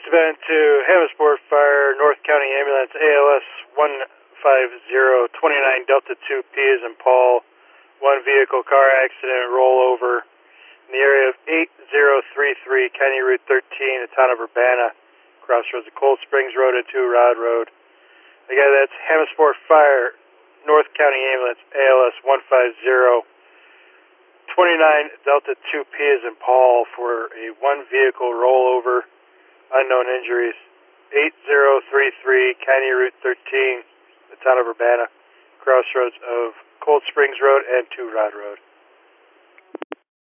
event to Hamasport Fire, North County Ambulance, ALS 15029 Delta 2P as in Paul. One vehicle car accident rollover in the area of 8033 County Route 13, the town of Urbana, crossroads of Cold Springs Road and 2 Rod Road. Again, that's Hamasport Fire, North County Ambulance, ALS 15029 Delta 2P as in Paul for a one vehicle rollover. Unknown injuries. 8033 County Route 13, the town of Urbana, crossroads of Cold Springs Road and 2 Rod Road.